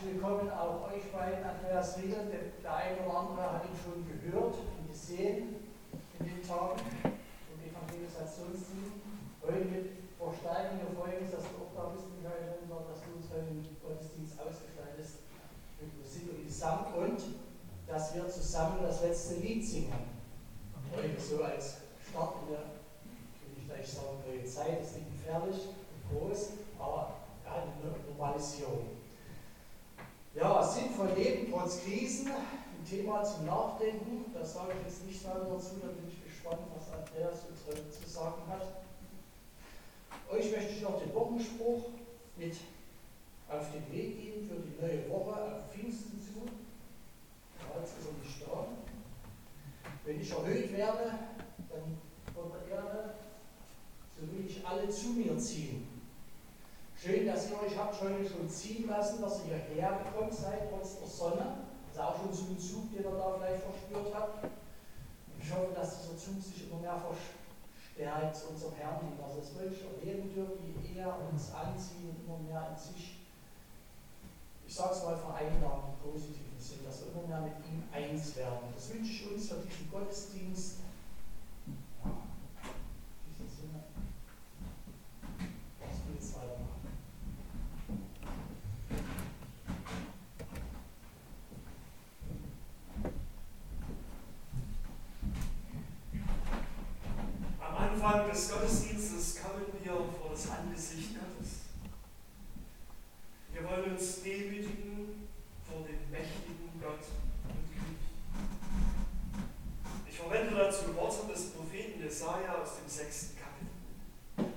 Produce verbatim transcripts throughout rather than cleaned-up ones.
willkommen auch euch beiden, Andreas Riegel. Der eine oder andere hat ihn schon gehört und gesehen in den Tagen im Evangelisationsdienst. Heute verstärken wir Folgendes, dass du auch da bist, Michael, dass du uns heute den Gottesdienst ausgestaltest mit Musik und Gesang und dass wir zusammen das letzte Lied singen. Heute so als Start in der, ich will nicht gleich sagen, neue Zeit, ist nicht gefährlich und groß, aber ja, eine Normalisierung. Ja, sinnvoll leben trotz Krisen, ein Thema zum Nachdenken. Das sage ich jetzt nicht weiter dazu, da bin ich gespannt, was Andreas uns heute zu sagen hat. Euch möchte ich noch den Wochenspruch mit auf den Weg geben für die neue Woche auf Pfingsten zu. Ja, jetzt ist er nicht da. Wenn ich erhöht werde, dann von der Erde, so will ich alle zu mir ziehen. Schön, dass ihr euch habt heute schon ziehen lassen, dass ihr hierher gekommen seid, trotz der Sonne. Das ist auch schon so ein Zug, den ihr da vielleicht verspürt habt. Und ich hoffe, dass dieser Zug sich immer mehr verstärkt zu unserem Herrn hin. Also das wollte ich erleben dürfen, wie er uns anzieht und immer mehr in sich, ich sage es mal, vereinnahmen im positiven Sinn, dass wir immer mehr mit ihm eins werden. Das wünsche ich uns für diesen Gottesdienst. Ja, in diesem Sinne. Das will jetzt weitermachen. Am Anfang des Gottesdienstes kommen wir vor das Angesicht Gottes. Wir wollen uns demütigen vor dem mächtigen Gott und König. Ich verwende dazu Worte des Propheten Jesaja aus dem sechsten Kapitel.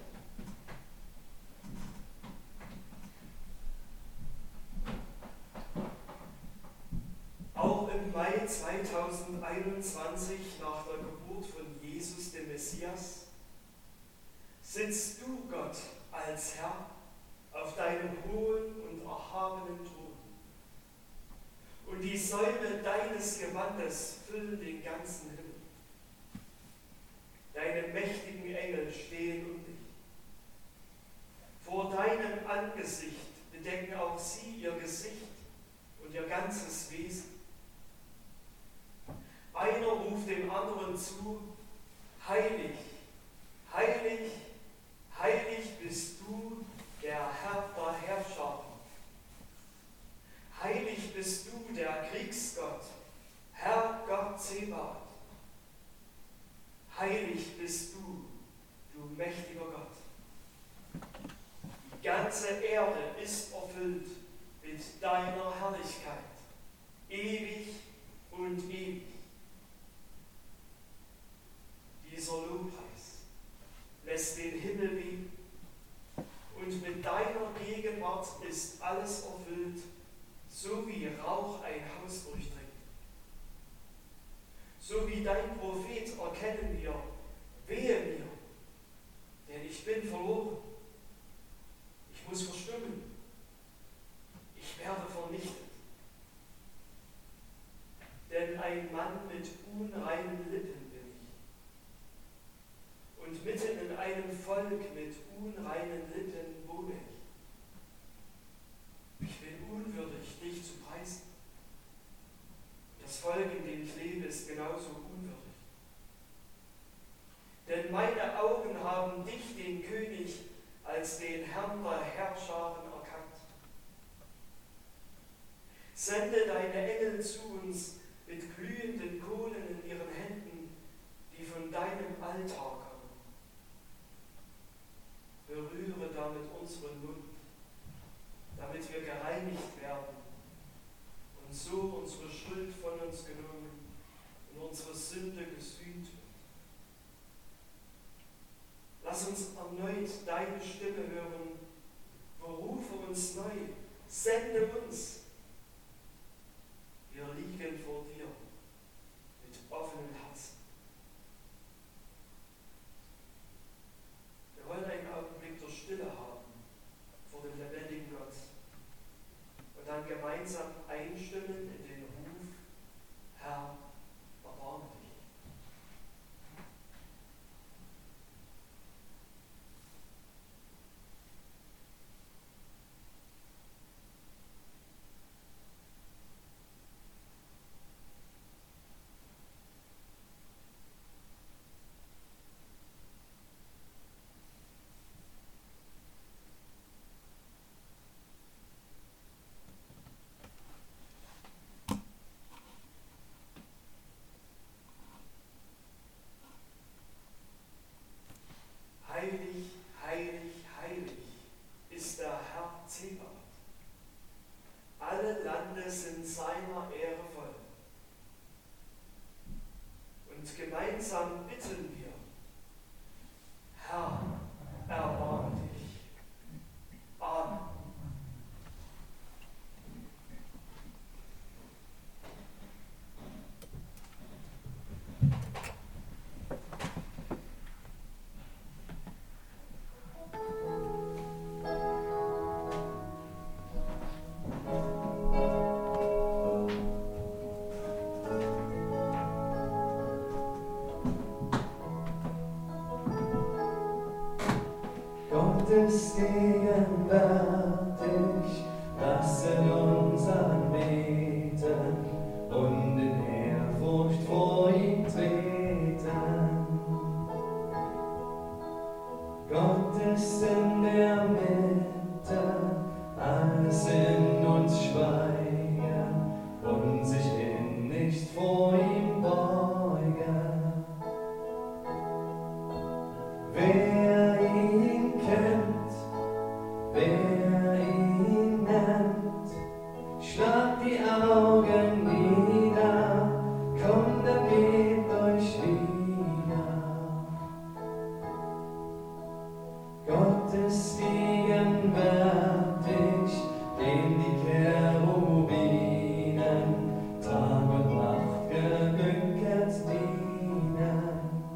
Auch im Mai zweitausendeinundzwanzig, nach der Geburt von Jesus, dem Messias, sitzt du, Gott, als Herr auf deinem hohen und erhabenen Thron. Und die Säule deines Gewandes füllen den ganzen Himmel. Deine mächtigen Engel stehen um dich. Vor deinem Angesicht bedecken auch sie ihr Gesicht und ihr ganzes Wesen. Einer ruft dem anderen zu: Heilig, heilig, heilig bist du, der Herr der Herrscher. Heilig bist du, der Kriegsgott, Herr Gott Zebaoth. Heilig bist du, du mächtiger Gott. Die ganze Erde ist erfüllt mit deiner Herrlichkeit, ewig und ewig. Dieser Lobpreis lässt den Himmel beben. Und mit deiner Gegenwart ist alles erfüllt, so wie Rauch ein Haus durchdringt. So wie dein Prophet erkennen wir, wehe mir, denn ich bin verloren. Ich muss verstummen. Ich werde vernichtet. Denn ein Mann mit unreinen Lippen bin ich. Und mitten in einem Volk mit unreinen Lippen wohne ich. Ich bin unwürdig, dich zu preisen. Das Volk, in dem ich lebe, ist genauso unwürdig. Denn meine Augen haben dich, den König, als den Herrn der Herrscharen erkannt. Sende deine Engel zu uns mit glühenden Kohlen in ihren Händen, die von deinem Altar kommen. Berühre damit unseren Mund, damit wir gereinigt werden und so unsere Schuld von uns genommen und unsere Sünde gesühnt wird. Lass uns erneut deine Stimme hören, berufe uns neu, sende uns. Wir liegen vor dir mit offenen Herzen. Wir wollen einen Augenblick der Stille haben vor dem lebendigen Gott und dann gemeinsam einstimmen in den Ruf: Herr, erbarme dich. alles in seiner Ehre voll. Und gemeinsam bitten wir: Herr, erbarme dich. Amen. Gottes gegenwärtig, lasset uns anbeten und in Ehrfurcht vor ihm treten. Gott ist in der Mitte, alles in uns schweigen und sich in nicht vor ihm beugen. Wer ihn kennt, wer ihn nennt, schlagt die Augen nieder, kommt, ergebt euch wieder. Gott ist gegenwärtig, dem die Cherubinen Tag und Nacht geglückt dienen.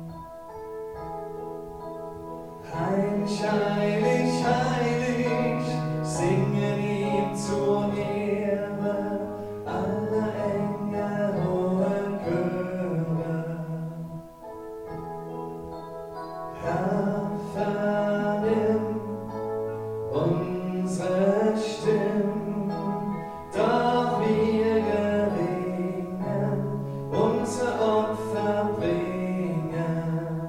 Heilig, heilig, heilig, singen ihm zur Ehre alle Engel, hohe Chöre. Herr, vernimm unsere Stimmen, doch wir gelingen, unsere Opfer bringen.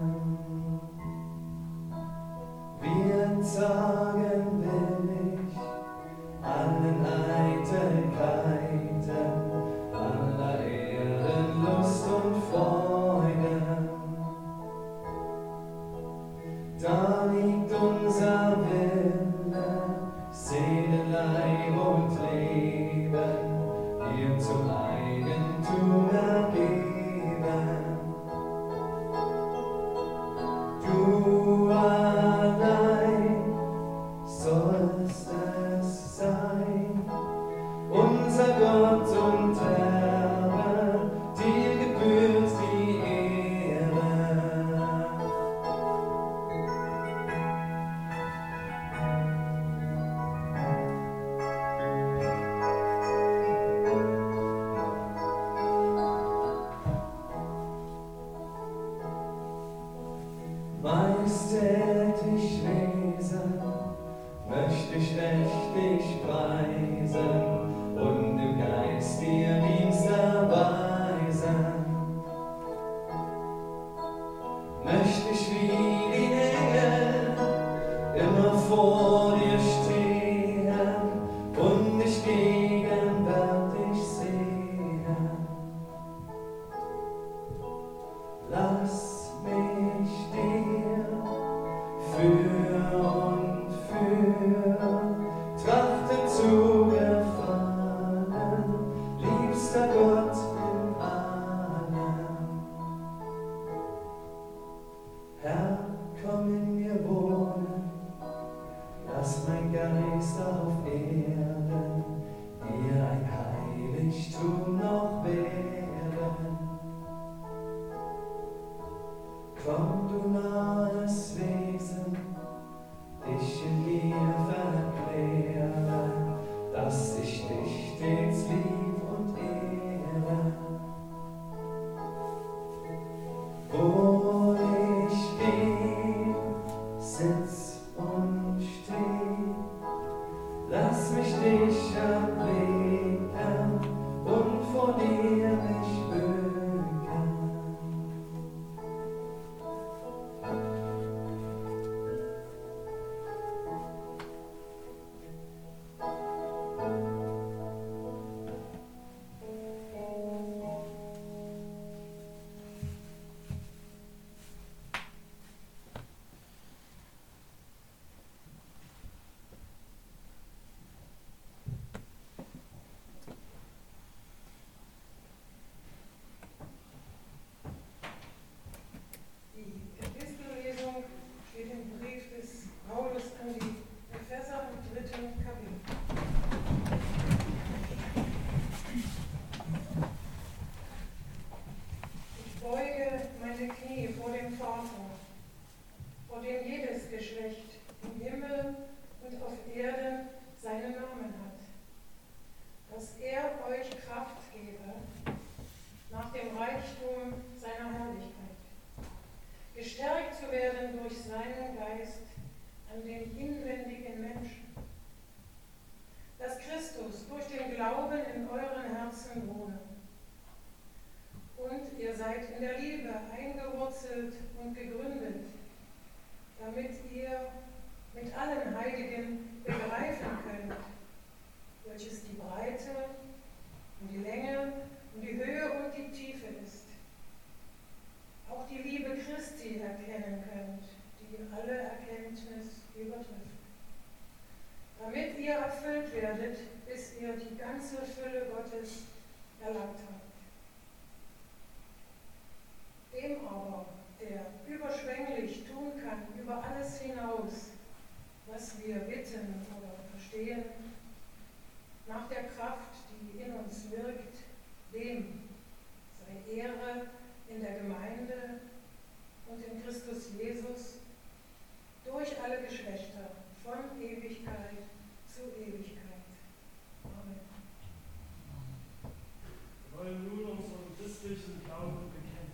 Wir sagen willig allen Eitelkeiten, aller Ehren, Lust und Freuden. Da liegt unser Wille, Seele, Leib und Leben, dir zum Eigentum ergeben. Du allein sollst es sein, unser Gott und Herr, dir gebührt die Ehre. Majestätisch lesen, möchte ich echt dich preisen und im Geist dir Dienst erweisen. Möchte ich wie die Engel immer vor dir stehen und dich gegenwärtig sehen. Lass mich dir für und für trachte zu gefallen, liebster Gott in allem. Herr, komm in mir wohnen, lass mein Geist auf Erden dir ein Heiligtum noch werden. Komm, du nahes Wesen, dich in mir verkläre, dass ich dich stets lieb und ehre. durch seinen Geist an den inwendigen Menschen, dass Christus durch den Glauben in euren Herzen wohne. Und ihr seid in der Liebe eingewurzelt und gegründet, damit ihr mit allen Heiligen begreifen könnt, welches die Breite und die Länge und die Höhe und die Tiefe ist. Auch die Liebe Christi erkennen könnt, die alle Erkenntnis übertrifft. Damit ihr erfüllt werdet, bis ihr die ganze Fülle Gottes erlangt habt. Dem aber, der überschwänglich tun kann über alles hinaus, was wir bitten oder verstehen, nach der Kraft, die in uns wirkt, dem sei Ehre in der Gemeinde und in Christus Jesus durch alle Geschlechter, von Ewigkeit zu Ewigkeit. Amen. Wir wollen nun unseren christlichen Glauben bekennen.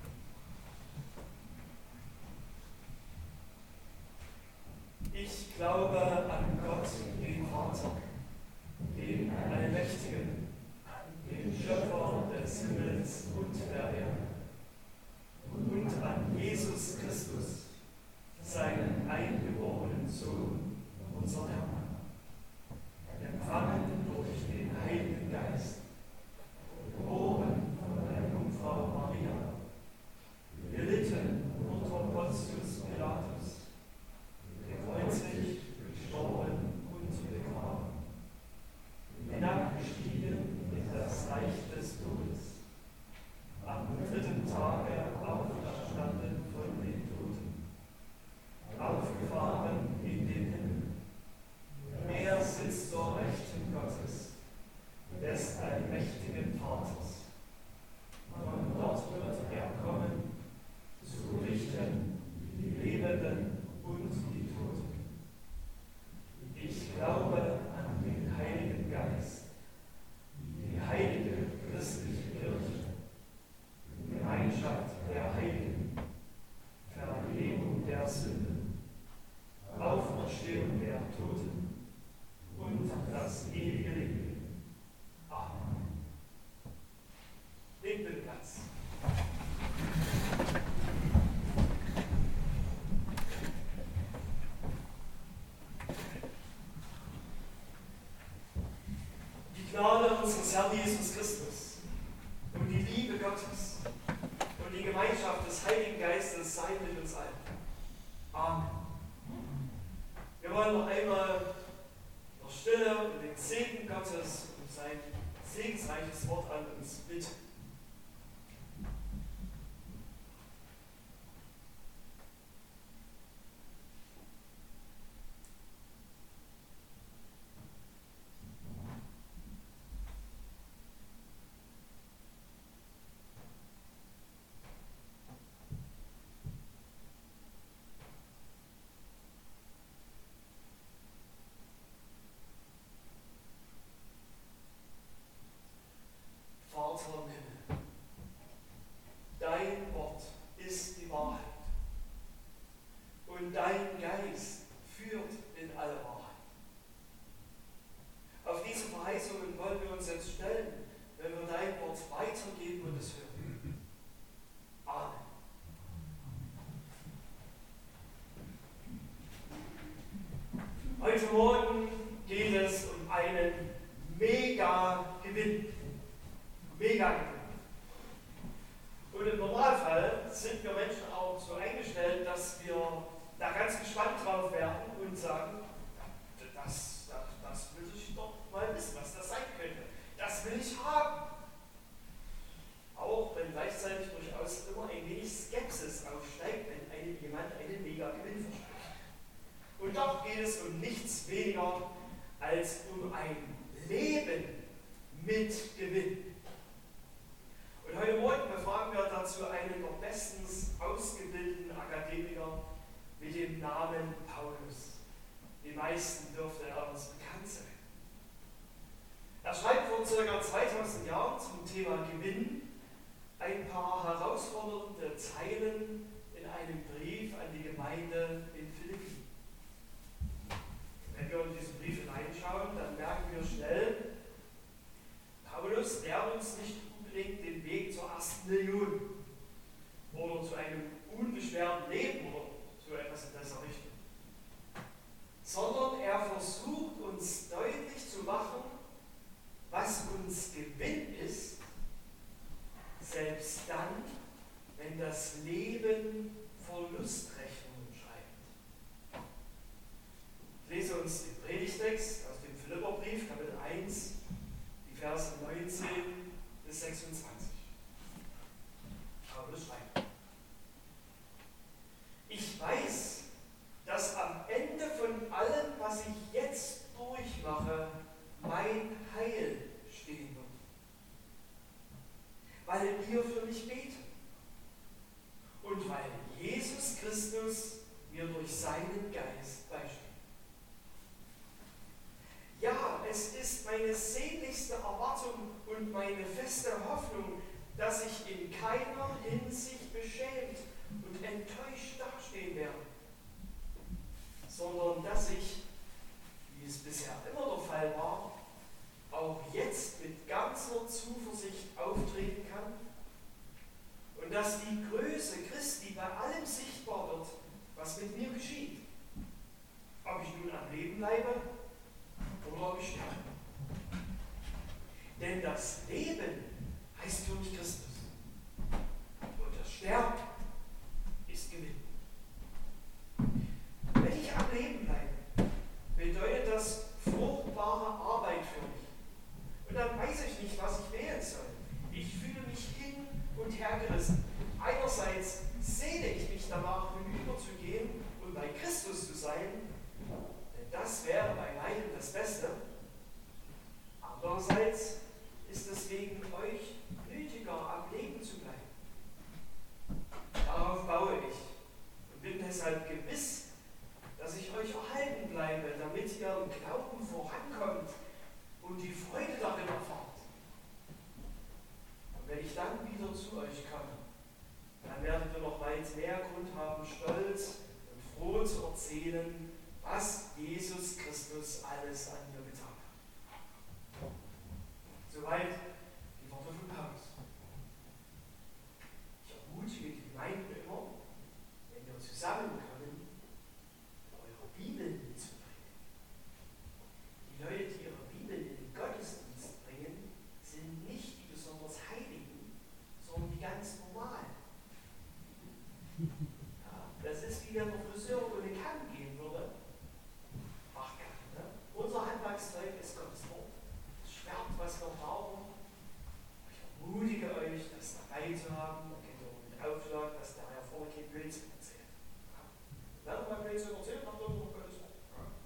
Ich glaube an Gott, den Vater, den Allmächtigen, den Schöpfer des Himmels und der Erde, und an Jesus Christus, seinen eingeborenen Sohn, unseren Herrn, empfangen durch den Heiligen Geist, geboren von der Jungfrau Maria, gelitten unter Pontius Pilatus, gekreuzigt, gestorben und begraben, hinabgestiegen in das Reich des Todes, am dritten Tage auferstanden von den Toten, aufgefahren in den Himmel. Er sitzt zur Rechten Gottes, des allmächtigen Vaters. Von dort wird er kommen, zu richten die Lebenden und die Toten. Ich glaube an den Heiligen Geist, die heilige christliche Kirche, Gemeinschaft der Heiligen, Vergebung der Sünden, Auferstehung der Toten und das ewige Leben. Amen. Nehmt bitte Platz. Die Gnade unseres Herrn Jesus Christus und die Liebe Gottes und die Gemeinschaft des Heiligen Geistes sei mit uns allen. Amen. Wir wollen noch einmal der Stille und den Segen Gottes und sein segensreiches Wort an uns bitten. Vater im Himmel, dein Wort ist die Wahrheit und dein Geist führt in alle Wahrheit. Auf diese Verheißungen wollen wir uns jetzt stellen, wenn wir dein Wort weitergeben und es hören. Amen. Heute Morgen geht es um einen Mega-Gewinn. Mega-Gewinn. Und im Normalfall sind wir Menschen auch so eingestellt, dass wir da ganz gespannt drauf werden und sagen, das, das, das will ich doch mal wissen, was das sein könnte. Das will ich haben. Auch wenn gleichzeitig durchaus immer ein wenig Skepsis aufsteigt, wenn einem jemand einen Mega-Gewinn verspricht. Und doch geht es um nichts weniger als um ein Leben mit Gewinn. Und heute Morgen befragen wir dazu einen der bestens ausgebildeten Akademiker mit dem Namen Paulus. Den meisten dürfte er uns bekannt sein. Er schreibt vor ca. zweitausend Jahren zum Thema Gewinn ein paar herausfordernde Zeilen in einem Brief an die Gemeinde in Philippi. Wenn wir in diesen Brief hineinschauen, dann merken wir schnell, Paulus lehrt uns nicht unbedingt den Weg zur ersten Million oder zu einem unbeschwerten Leben oder so etwas in dieser Richtung, sondern er versucht uns deutlich zu machen, was uns Gewinn ist, selbst dann, wenn das Leben Verlustrechnungen schreibt. Ich lese uns den Predigtext aus dem Philipperbrief, Kapitel eins, die Verse neunzehn bis sechsundzwanzig. Paulus schreibt: Ich weiß, dass am Ende von allem, was ich jetzt durchmache, mein Heil stehen wird, weil ihr für mich betet und weil Jesus Christus mir durch seinen Geist beisteht. Ja, es ist meine sehnlichste Erwartung und meine feste Hoffnung, dass ich in keiner Hinsicht beschämt und enttäuscht dastehen werde, sondern dass ich, wie es bisher immer der Fall war, auch jetzt mit ganzer Zuversicht auftreten kann und dass die Größe Christi bei allem sichtbar wird, was mit mir geschieht. Ob ich nun am Leben bleibe oder ob ich sterbe. Denn das Leben heißt für mich Christus und das Sterben ist Gewinn. Wenn ich am Leben bleibe, bedeutet das fruchtbare Arbeit für mich. Und dann weiß ich nicht, was ich wählen soll. Ich fühle mich hin und her gerissen. Einerseits sehne ich mich danach, hinüberzugehen und bei Christus zu sein, denn das wäre bei weitem das Beste. Andererseits ist es wegen euch nötiger, am Leben zu bleiben. Darauf baue ich und bin deshalb gewiss, dass ich euch erhalten bleibe, damit ihr im Glauben vorankommt und die Freude darin erfahrt. Und wenn ich dann wieder zu euch komme, dann werdet ihr noch weit mehr Grund haben, stolz und froh zu erzählen, was Jesus Christus alles an mir getan hat. Soweit die Worte von Paulus. Ich ermutige die Gemeinden immer, wenn wir zusammenkommen, eure Bibeln mitzubringen. Die Leute, die ihre Bibel in den Gottesdienst bringen, sind nicht die besonders Heiligen, sondern die ganz normalen. Ja, das ist wie wenn der Friseur ohne Kamm gehen würde. Ach, ne? Unser Handwerkszeug ist Gottes Wort. Es schwärmt, was wir brauchen. Ich ermutige euch, das dabei zu haben. Da könnt ihr auch mit Aufschlag, dass der Herr vorne kein Blödsinn erzählt. Ja. Wenn ihr mal Blödsinn erzählt, habt ihr noch Gottes Wort.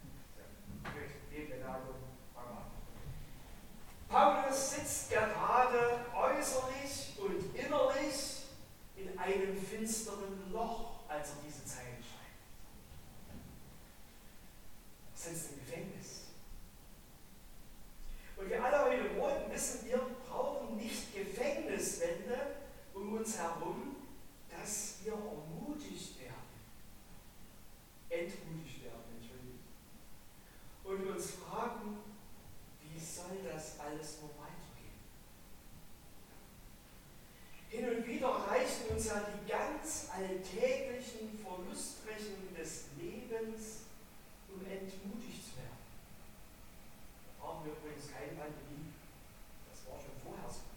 Paulus sitzt gerade äußerlich und innerlich in einem finsteren Loch, als er diese Zeilen schreibt. Er sitzt im Gefängnis. Und wir alle heute Morgen wissen, wir brauchen nicht Gefängniswände um uns herum, dass wir ermutigt werden. Entmutigt werden, Entschuldigung. Und uns fragen, wie soll das alles nur weitergehen? Hin und wieder erreichen uns ja die ganz alltäglichen Verlustrechnungen des Lebens, um entmutigt zu werden. Da brauchen wir übrigens keine Pandemie. Das war schon vorher so.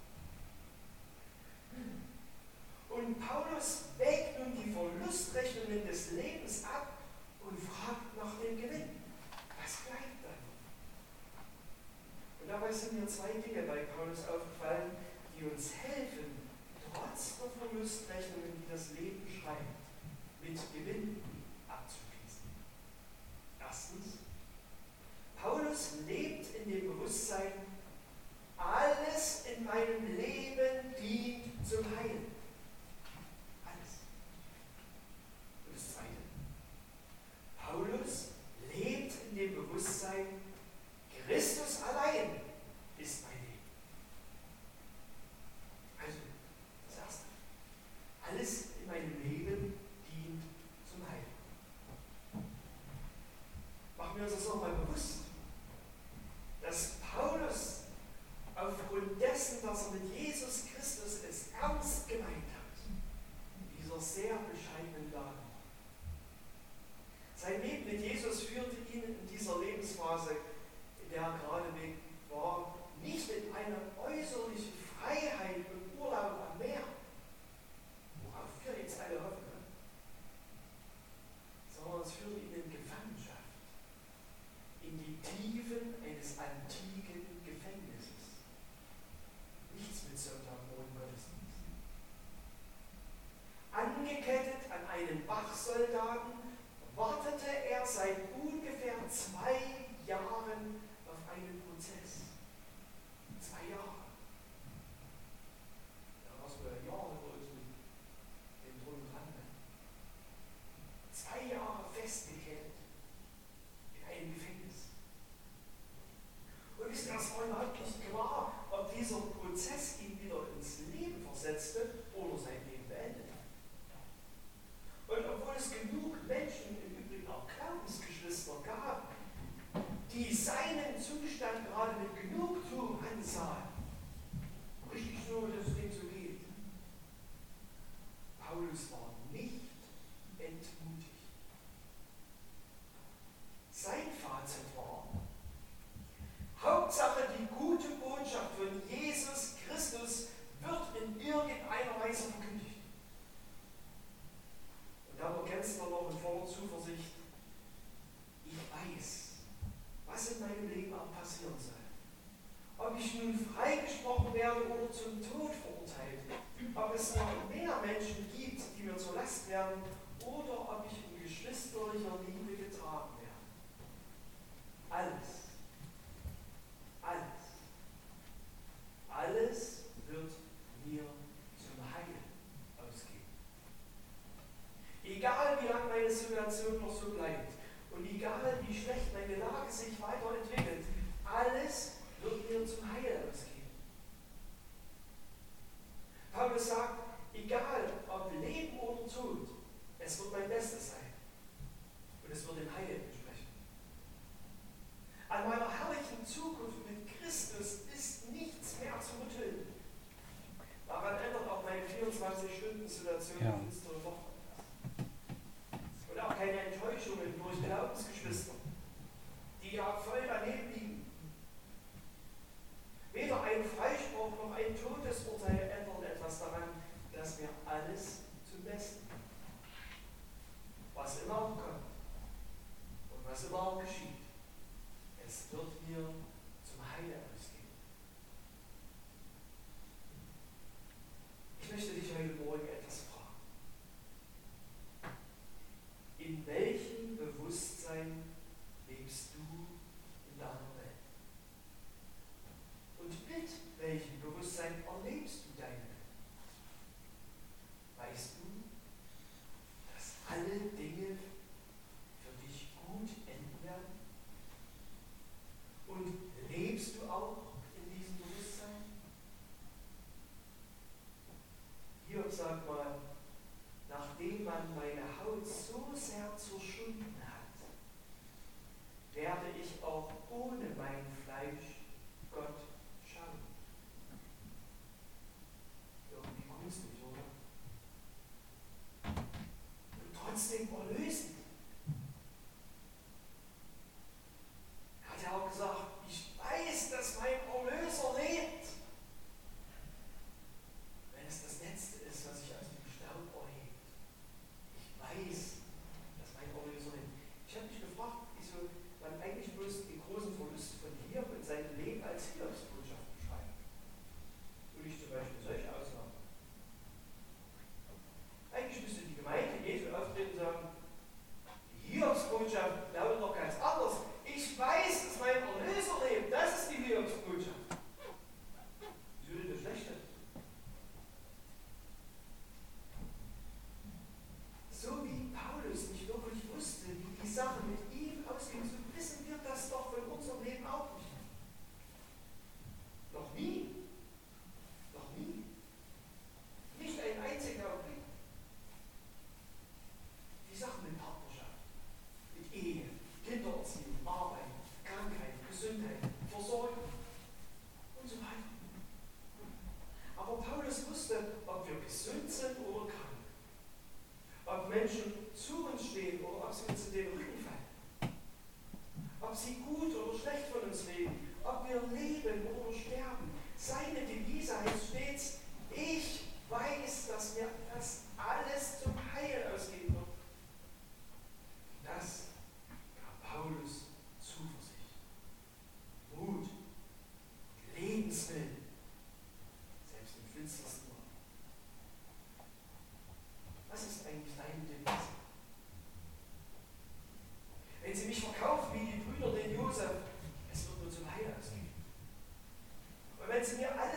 Und Paulus wägt nun die Verlustrechnungen des Lebens ab und fragt nach dem Gewinn. Was bleibt dann? Und dabei sind mir zwei Dinge bei Paulus aufgefallen, die uns helfen, trotz der Verlustrechnungen, die das Leben schreibt, mit Gewinn abzuschließen. Erstens, Paulus lebt in dem Bewusstsein, alles in meinem Leben dient zum Heil. Alles. Und das Zweite, Paulus lebt in dem Bewusstsein, Christus allein ist mein Leben. Also, das erste. Alles in meinem Leben dient und dessen, dass er mit Jesus Christus es ernst gemeint hat, in dieser sehr bescheidenen Lage. Sein Leben mit Jesus führte ihn in dieser Lebensphase, in der er geradeweg war, nicht in eine äußerliche Freiheit und Urlaub am Meer, worauf wir jetzt alle hoffen, ne? Sondern es führte ihn in Gefangenschaft, in die Tiefen eines antiken Gefängnisses. Nichts mit Sonntagmorgen Gottesdienst. Angekettet an einen Wachsoldaten wartete er seit ungefähr zwei Jahren auf einen Prozess. Zwei Jahre. Da warst du ja Jahre bei uns mit dem Drum dran. Ne? Zwei Jahre festgekettet in einem Gefängnis. Und ist erst mal überhaupt nicht klar, ob dieser Prozess ihn wieder ins Leben versetzte oder sein Leben beendete. Und obwohl es genug Menschen, im Übrigen auch Glaubensgeschwister, gab, die seinen Zustand gerade mit Genugtuung ansahen, richtig so, dass es dem so geht. Paulus war nicht entmutigt. Sein Fazit war: Hauptsache, die gute Botschaft von Jesus Christus wird in irgendeiner Weise verkündigt. Und dann ergänzt er noch in voller Zuversicht: Ich weiß, was in meinem Leben auch passieren soll. Ob ich nun freigesprochen werde oder zum Tod verurteilt, ob es noch mehr Menschen gibt, die mir zur Last werden, oder ob ich in geschwisterlicher Liebe getragen werde. Alles, alles, alles wird mir zum Heil ausgehen. Egal wie lange meine Situation noch so bleibt und egal wie schlecht meine Lage sich weiterentwickelt, alles wird mir zum Heil ausgehen. Paulus sagt, egal ob Leben oder Tod, es wird mein Bestes sein und es wird dem Heil entsprechen. An meiner herrlichen Zukunft mit Christus ist nichts mehr zu rütteln. Daran ändert auch meine vierundzwanzig-Stunden-Situation Ja. in finsteren Woche. Und auch keine Enttäuschungen durch Glaubensgeschwister, die ja voll daneben liegen. Weder ein Freispruch noch ein Todesurteil ändern etwas daran, dass mir alles zum Besten, was immer auch kommt und was immer auch geschieht, es wird mir zum Heil ausgehen. Ich möchte dich heute Morgen etwas fragen. In welchem Bewusstsein lebst du in deiner Welt? Und mit welchem Bewusstsein erlebst du deine Welt? Weißt du, dass alle Dinge für dich gut enden werden? Und lebst du auch in diesem Bewusstsein? Hiob sagt mal, nachdem man meine Haut so sehr zerschunden hat, werde ich auch ohne mein Fleisch Gott schauen. Irgendwie gruselig, oder? Und trotzdem erlösend. Er hat ja auch gesagt, ich weiß, dass mein Erlöser lebt. Wenn es das Letzte ist, was sich aus dem Staub erhebt. Ich weiß, dass mein Erlöser lebt. Ich habe mich gefragt, wieso man eigentlich bloß den großen Verlust von hier und seinem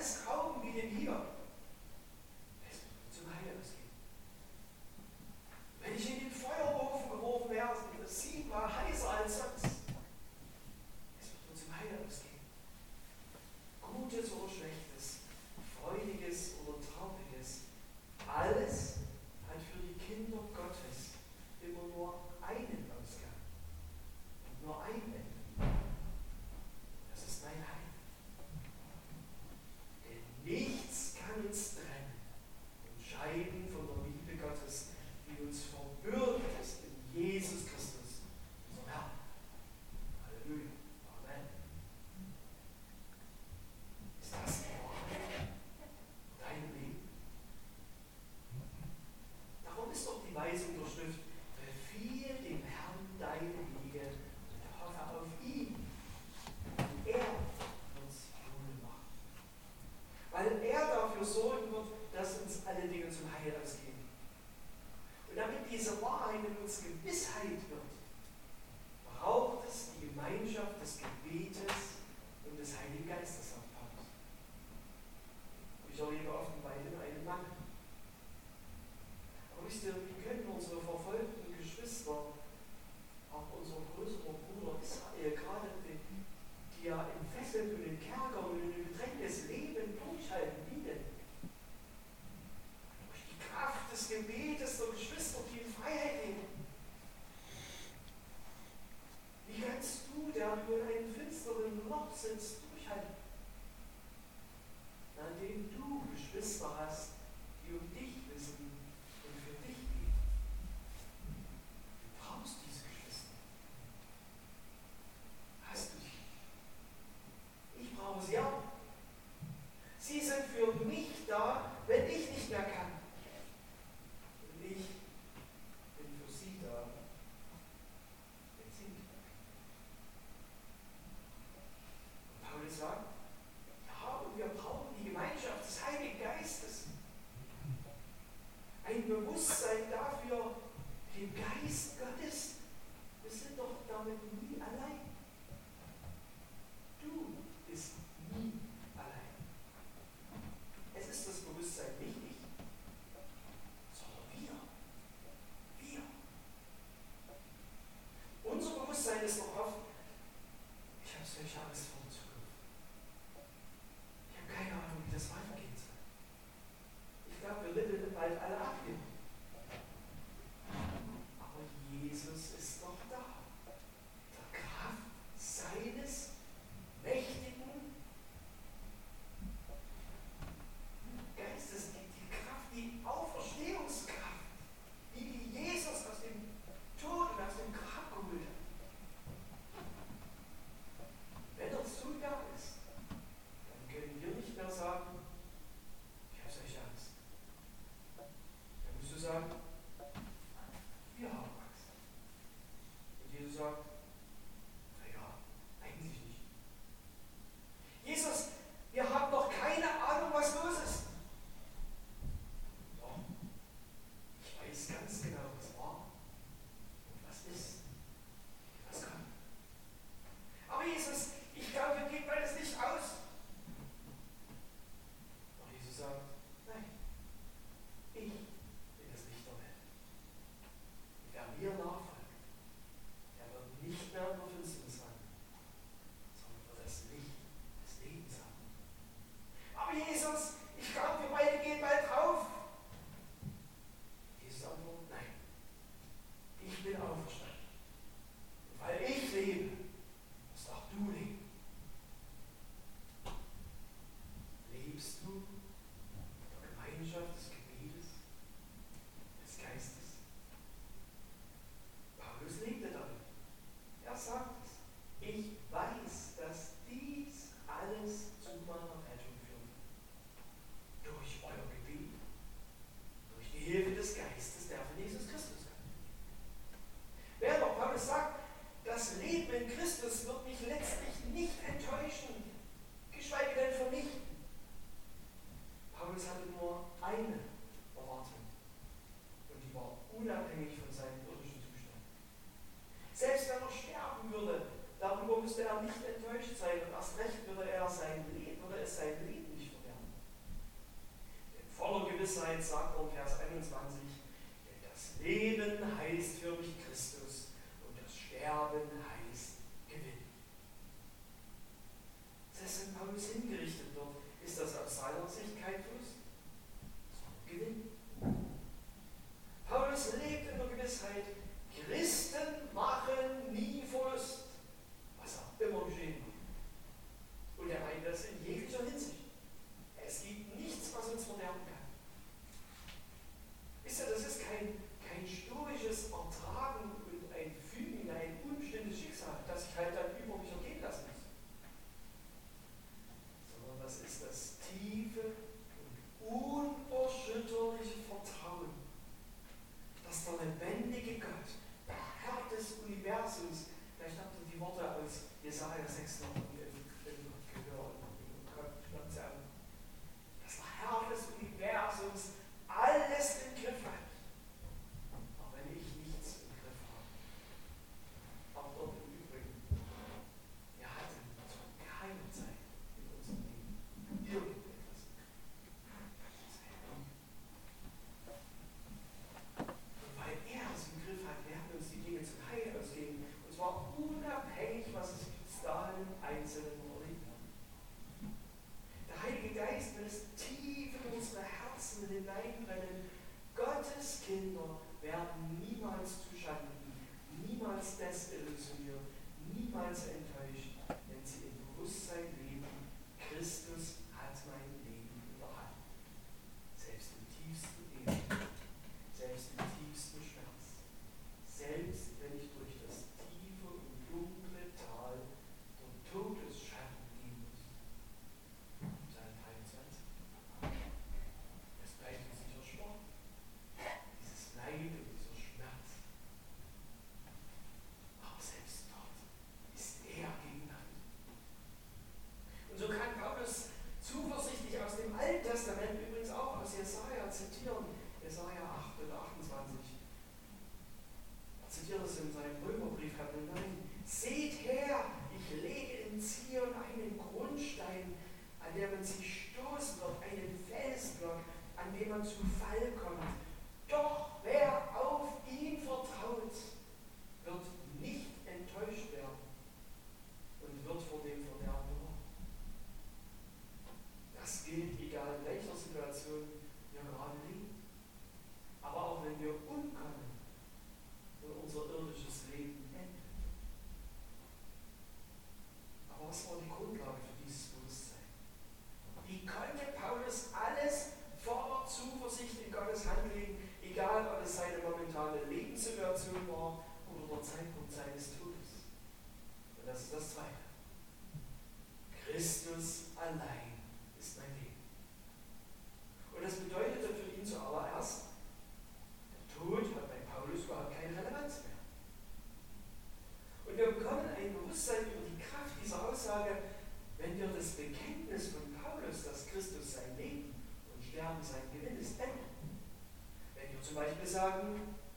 es glauben wie den hier, es wird zum Heil ausgehen. Wenn ich in den Feuerofen geworfen werde, siebenmal heißer als sonst, es wird zum Heil ausgehen. Gutes oder Schlechtes, Freudiges oder Trauriges, alles hat für die Kinder Gottes immer nur einen Ausgang und nur ein Ende. Das ist mein Heil. Denn nichts kann uns trennen und scheiden von der Liebe Gottes, die uns verbürgt ist in Jesus Christus, unserem Herrn. Halleluja. Amen. Ist das die Wahrheit für dein Leben? Darum ist doch die Weisung der Schrift: Befiehl dem Herrn deine Wege und hoffe auf ihn. Und er wird es wohl machen. Weil er dafür sorgen wird, dass uns alle Dinge zum Heil ausgehen. Und damit diese Wahrheit in uns Gewissheit wird, braucht es die Gemeinschaft des Gebetes und des Heiligen Geistes, sagt Paulus. Ich erlebe oft in beiden einen Mangel. Aber wisst ihr, wie können unsere verfolgten Geschwister, auch unser größerer Bruder Israel, gerade die, die ja in Fesseln und in Kerkern und in Bedrängnis leben, durchhalten, wie denn? Durch die Kraft des Gebetes der Geschwister, die in Freiheit leben. Wie kannst du, der du in einem finsteren Loch sitzt, durchhalten? Indem du Geschwister hast, die um dich wissen und für dich beten. Du brauchst diese Geschwister. Hast du sie? Ich brauche sie auch. Sie sind für mich da, wenn ich nicht mehr kann. Und ich bin für sie da, wenn sie nicht mehr kann. Und Paulus sagt, ja, und wir brauchen die Gemeinschaft des Heiligen Geistes. Gewissheit sagt er in Vers einundzwanzig, denn das Leben heißt für mich Christus und das Sterben heißt Gewinn. Selbst wenn Paulus hingerichtet wird, ist das aus seiner Sicht kein Verlust, sondern Gewinn. Paulus lebt in der Gewissheit, Christen machen nie Verlust, was auch immer geschehen wird. Und er meint das in jeglicher Hinsicht. Es gibt nichts, was uns verderben kann. Wisst ihr, das ist kein, kein stoisches Ertragen und ein Fügen, ein unbestimmtes Schicksal, das ich halt dann über mich ergehen lassen muss. Sondern das ist das tiefe und unerschütterliche Vertrauen, dass der lebendige Gott, der Herr des Universums, vielleicht habt ihr die Worte aus Jesaja sechs noch gehört, dass der Herr des Universums alles im Griff hat. Auch wenn ich nichts im Griff habe. Auch dort im Übrigen. Er hatte zu keiner Zeit in unserem Leben irgendetwas im Griff. Und weil er es im Griff hat, werden uns die Dinge zum Heil ausgehen. Und zwar unabhängig, was es bis dahin im Einzelnen erlebt hat. Der Heilige Geist will es tief in unsere Herzen hineinbrennen. Gottes Kinder werden niemals zuschanden, niemals desillusioniert, niemals enttäuscht, wenn sie im Bewusstsein leben, Christus hat mein Leben in der Hand. Selbst im tiefsten Elend, selbst im tiefsten Schmerz, selbst wenn ich durch das tiefe und dunkle Tal der Todesschatten gehen muss. Psalm dreiundzwanzig. Es bleibt uns nicht erspart. Dieses Leid und dieser Schmerz. Aber selbst dort ist er gegenwärtig. Und so kann Paulus zuversichtlich aus dem Alten Testament, übrigens auch aus Jesaja, zitieren. Jesaja acht und achtundzwanzig. Er zitiert es in seinem Römerbrief, Kapitel neun. Seht her, ich lege in Zion einen Grundstein, an der man sich stoßen wird, einen Felsblock, an dem man zu Fall kommt. Doch wer auf ihn vertraut, wird nicht enttäuscht werden und wird vor dem Verderben bewahrt. Das gilt, egal in welcher Situation wir gerade leben. Aber auch wenn wir umkommen und unser irdisches Leben endet. Aber was war die Grundlage für dieses Bewusstsein? Wie konnte Paulus alles voller Zuversicht in Gottes Hand legen, egal ob es seine momentane Lebenssituation war oder der Zeitpunkt seines Todes? Und das ist das Zweite. Christus allein ist mein Leben. Und das bedeutete für ihn zuallererst, der Tod hat bei Paulus überhaupt keine Relevanz mehr. Und wir bekommen ein Bewusstsein über die Kraft dieser Aussage, wenn wir das Bekenntnis von Paulus, dass Christus sein Leben und Sterben sein Gewinn ist, ändern. Wenn wir zum Beispiel sagen,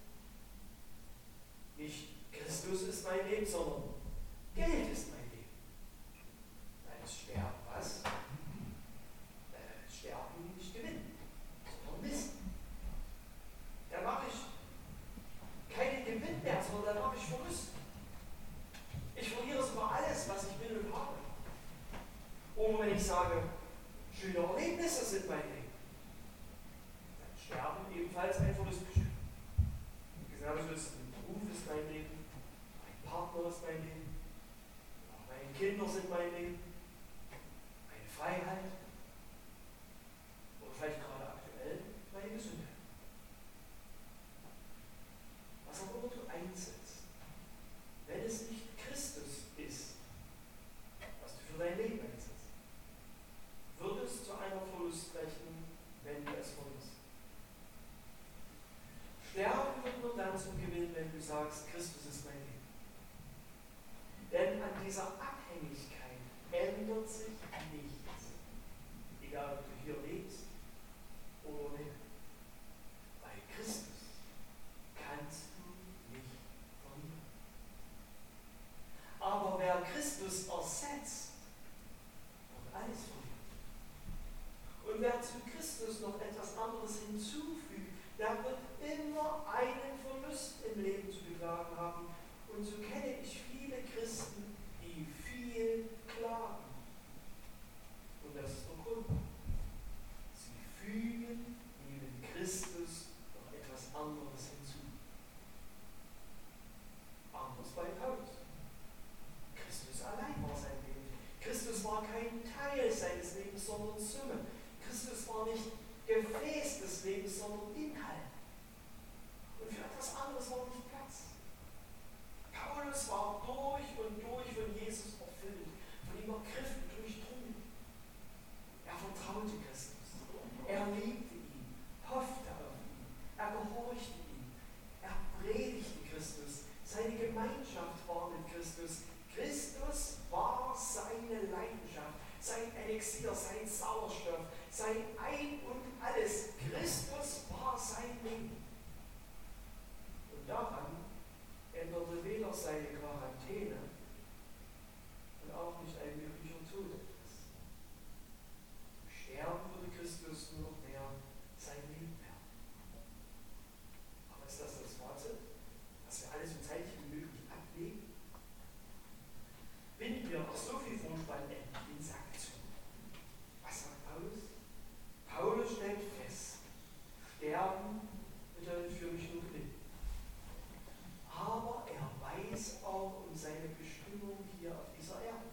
nicht Christus ist mein Leben, sondern Geld ist mein Leben. Dann ist Sterben was? Äh, Sterben nicht Gewinn, sondern Mist. Da mache ich keinen Gewinn mehr, sondern dann mache ich Verlust. Ich verliere sogar alles, was ich will und habe. Oder wenn ich sage, schöne Erlebnisse sind mein Leben, dann Sterben ebenfalls ein Verlustgeschäft. Genauso ist ein Beruf ist mein Leben, mein Partner ist mein Leben, auch meine Kinder sind mein Leben, meine Freiheit oder vielleicht gerade aktuell meine Gesundheit. Was auch immer du einsetzt, wenn es nicht Christus ist, was du für dein Leben einsetzt, wird es zu einer Verlust rechnen, wenn du es verlierst. Sterben wird nur dann zum Gewinn, wenn du sagst, Christus ist mein Leben. Denn an dieser Abhängigkeit ändert sich nichts. Egal, ob du hier lebst oder nicht. Bei Christus kannst du nicht verlieren. Aber wer Christus ersetzt, wird alles verlieren. Und wer zu Christus noch etwas anderes hinzufügt, der wird immer einen Verlust im Leben zu beklagen haben. Und so kenne ich viele Christen, die viel klagen. Und das ist der Grund. Sie fügen neben Christus noch etwas anderes hinzu. Anders bei Paulus. Christus allein war sein Leben. Christus war kein Teil seines Lebens, sondern Summe. Christus war nicht Gefäß des Lebens, sondern Inhalt. Und für etwas anderes war nicht Platz. Paulus war durch und durch von Jesus erfüllt, von ihm ergriffen, durchdrungen. Er vertraute Christus. Er liebte ihn, hoffte auf ihn, er gehorchte ihm. Er predigte Christus. Seine Gemeinschaft war mit Christus. Christus war seine Leidenschaft, sein Elixier, sein Sauerstoff, sein Ein und Alles. Christus war sein Leben. Und daran änderte weder seine Quarantäne und auch nicht ein wirklicher Tod etwas. Sterben würde Christus nur noch mehr sein Leben werden. Aber ist das das Fazit, dass wir alles so zeitig wie möglich ablegen? Binden wir noch so viel Vorspann endlich den Sack zu. Was sagt Paulus? Paulus stellt fest, Sterben bedeutet für mich nur Gewinn. Aber er weiß auch um seine Bestimmung hier auf dieser Erde.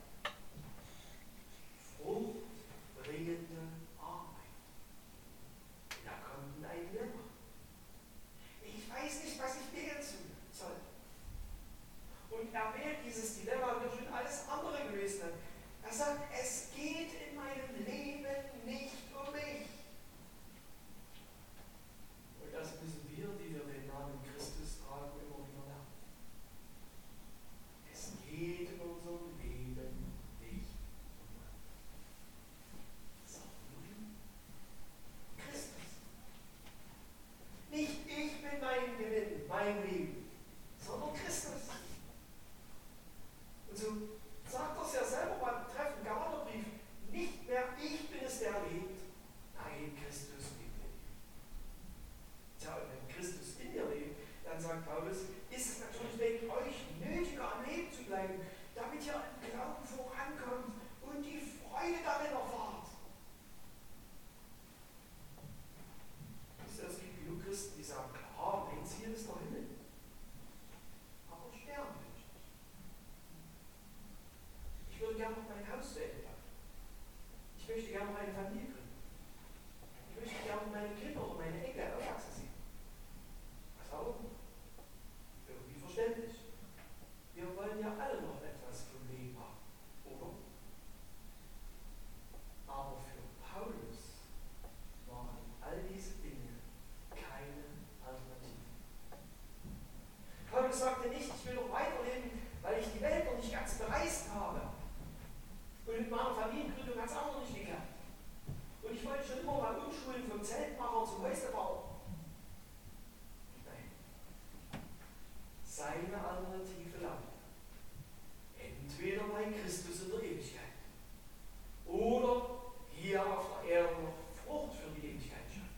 Fruchtbringende Arbeit. Da kommt ein Dilemma. Ich weiß nicht, was ich wählen soll. Und er wählt dieses Dilemma, wie er schon alles andere gelöst hat. Er sagt, es geht in meinem Leben nicht um mich. Und das müssen wir, die wir den Namen Christus tragen, immer wieder lernen. Es geht in unserem Leben nicht um uns, sondern um Christus. Nicht ich bin mein Gewinn, mein Leben, sondern Christus. Und so sagt er es ja selber beim Treffen im Galaterbrief, nicht mehr ich bin es, der lebt, nein, Christus lebt in mir. Tja, und wenn Christus in mir lebt, dann sagt Paulus, ist es natürlich wegen euch nötiger, am Leben zu bleiben, damit ihr im Glauben vorankommt und die Freude darin erfahrt. Es gibt genug Christen, die sagen, klar, mein Ziel ist der Himmel. Aber sterben will ich nicht. Ich würde gerne noch mein Haus zu Ende bauen. Ich möchte gerne noch eine Familie gründen. Ich möchte gerne meine Kinder oder meine Enkel aufwachsen sehen. Was auch? Irgendwie verständlich. Wir wollen ja alle noch etwas vom Leben haben, oder? Aber für Paulus waren all diese Dinge keine Alternative. Paulus sagte nicht, ich will noch weiterleben, weil ich die Welt noch nicht ganz bereist habe. Und mit meiner Familiengründung hat es auch noch nicht geklappt. Und ich wollte schon immer mal umschulen vom Zeltmacher zum Häuslebauer. Nein. Seine Alternative lautet: entweder bei Christus in der Ewigkeit oder hier auf der Erde noch Frucht für die Ewigkeit schaffen.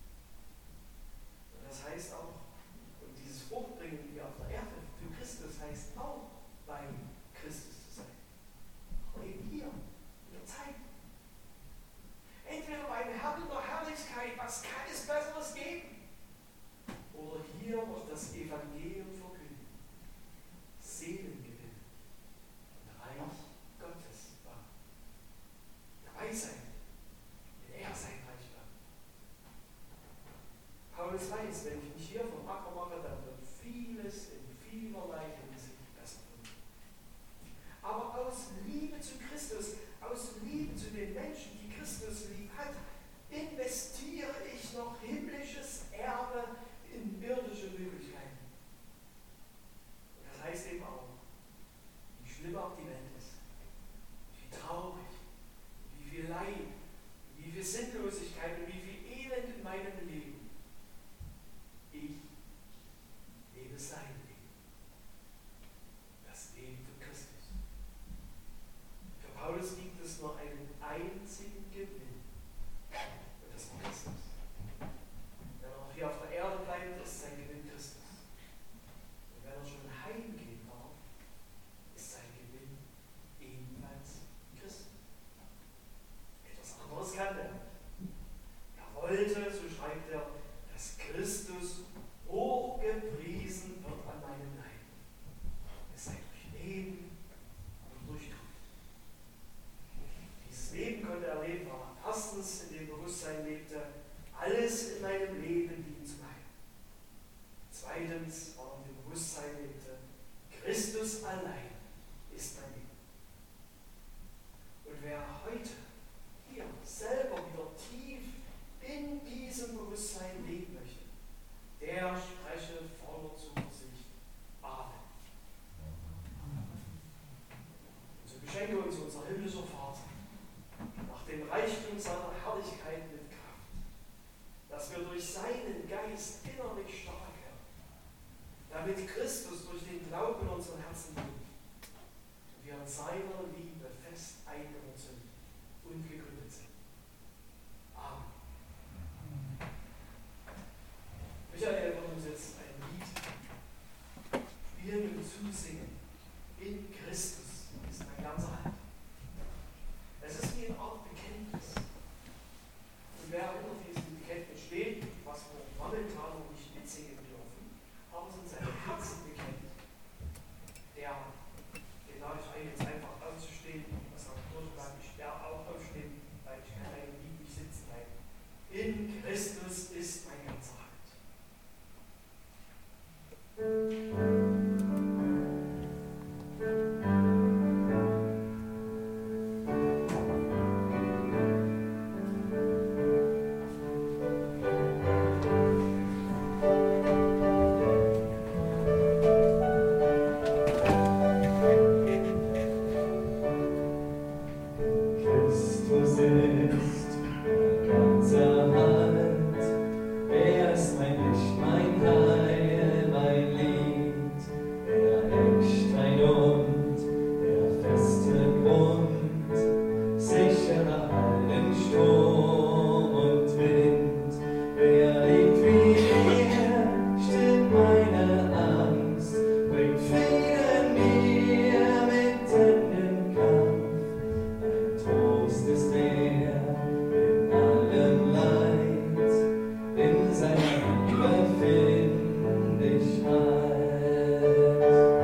Und das heißt auch, und dieses Fruchtbringen hier auf der Erde für Christus heißt auch bei Christus zu sein. Aber eben hier, in der Zeit. Entweder beim Herrn in der Herrlichkeit, was kann es Besseres geben? Oder hier noch das Evangelium verkünden. Seelengewinn. Reich Gottes war. Dabei sein, wenn er sein Reich war. Paulus weiß, wenn ich mich hier vom Acker mache, dann wird vieles in vielerlei Hinsicht besser für mich. Aber aus Liebe zu Christus, aus Liebe zu den Menschen, die Christus lieb hat, investiere ich noch himmlisches Erbe in irdische Möglichkeiten. Und das heißt eben auch, wie schlimm auch die Welt ist, wie traurig, wie viel Leid, wie viel Sinnlosigkeit und wie viel Elend in meinem Leben. Ich lebe sein Leben. Das Leben für Christus. Für Paulus gibt es nur einen einzigen Gewinn. wollte, so schreibt er, dass Christus hochgepriesen wird an meinem Leib. Es sei durch Leben und durch Tod. Dieses Leben konnte er leben, aber erstens in dem Bewusstsein lebte, alles in meinem Leben dient zum Heil. Zweitens, weil er in dem Bewusstsein lebte, Christus allein ist mein Leben. Und wer heute hier selber wieder tief in diesem Bewusstsein leben möchte, der spreche voller Zuversicht Amen. Und so beschenke uns unser himmlischer Vater nach dem Reichtum seiner Herrlichkeit mit Kraft, dass wir durch seinen Geist innerlich stark werden, damit Christus durch den Glauben in unseren Herzen wohnt und wir an seiner Liebe fest eingewurzelt und gegründet sind. Amen. Michael wird uns jetzt ein Lied spielen und zusingen. In Christus ist mein ganzer Halt. Es ist wie eine Art Bekenntnis. Und wer unter diesem Bekenntnis steht, was wir momentan noch nicht mitsingen dürfen, aber es in seinem Herzen bekennt, der den lade ich ein, jetzt einfach aufzustehen, was auch durchbleibt. Ich werde auch aufstehen, weil ich kann einem Lied nicht sitzen bleiben. In Christus ist mein ganzer Halt. Christus ist mein ganzer Halt, er ist mein Licht, mein Heil, mein Lied, er Eckstein und der feste Grund, sicherer allen Sturm und Wind, er liegt wie er, stillt meine Angst, bringt Frieden mir mitten im Kampf. Trost ist er in allem Leid, in seiner Liebe find ich Halt.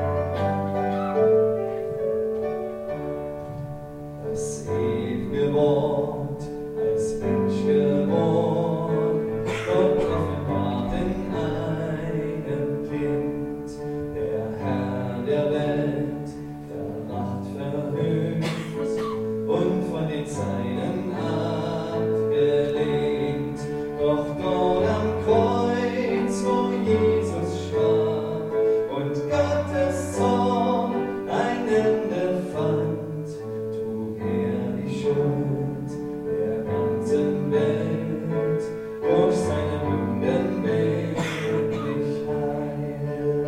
Das ewige Wort als Mensch geworden, Gott offenbart in einem Kind, der Herr der Welt, verlacht, verhöhnt und von den Seinen abgelehnt. Doch dort am Kreuz, wo Jesus starb und Gottes Zorn ein Ende fand, trug er die Schuld der ganzen Welt, durch seine Wunden bin ich heil.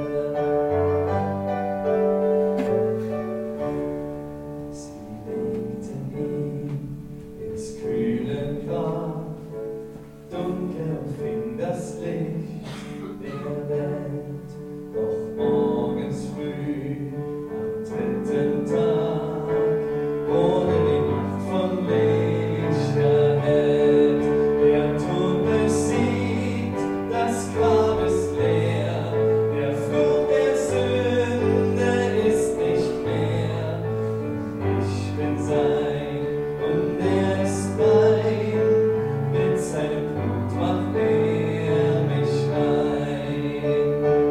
Sie legten ihn ins kühle Grab, dunkel umfing das Licht der Welt. Doch morgens früh, am dritten Tag, wurde die Nacht vom Licht erhellt. Der Tod besiegt, das Grab ist leer, der Fluch der Sünde ist nicht mehr. Ich bin sein und er ist mein, mit seinem Blut macht er mich rein.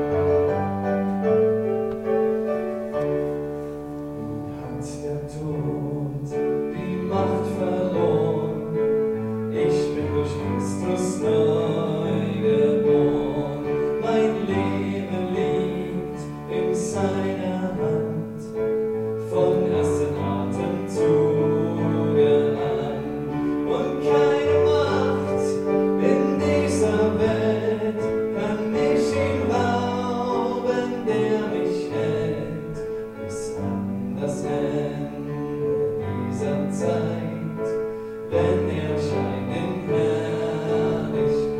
Nun hat der Tod die Macht verloren, ich bin durch Christus neu geboren. Mein Leben liegt in seiner Hand, von ersten Atemzuge an. Und keine Macht in dieser Welt kann mich ihm rauben, der mich hält, bis an das Ende dieser Zeit, wenn er scheint in Herrlichkeit.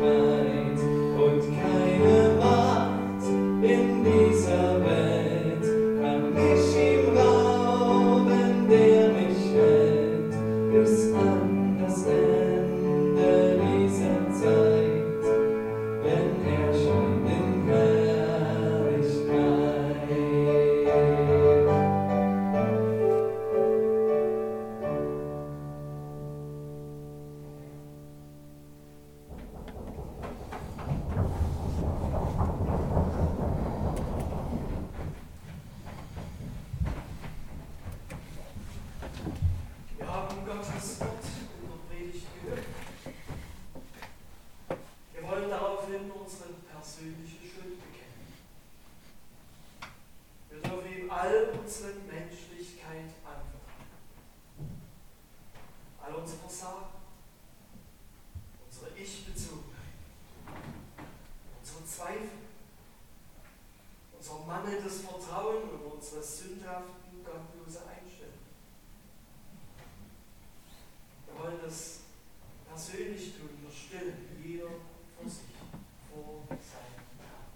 verwurzelten Menschlichkeit anvertrauen. All unser Versagen, unsere Ich-Bezogenheit, unsere Zweifel, unser mangelndes Vertrauen und unsere sündhaften, gottlose Einstellungen. Wir wollen das persönlich tun, in der Stille, jeder für sich, vor seinem Herrn.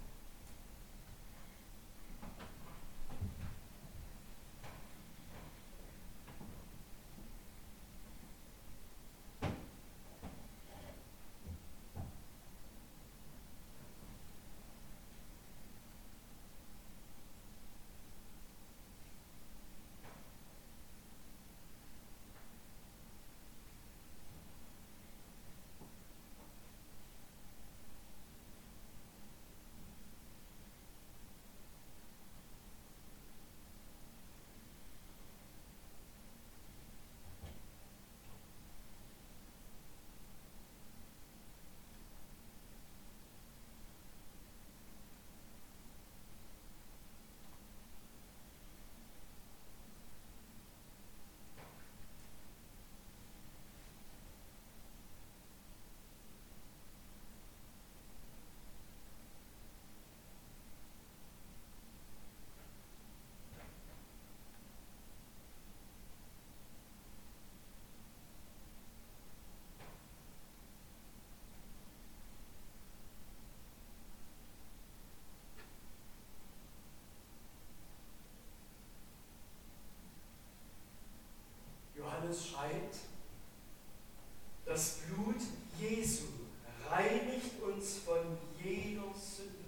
Johannes schreibt, das Blut Jesu reinigt uns von jeder Sünde.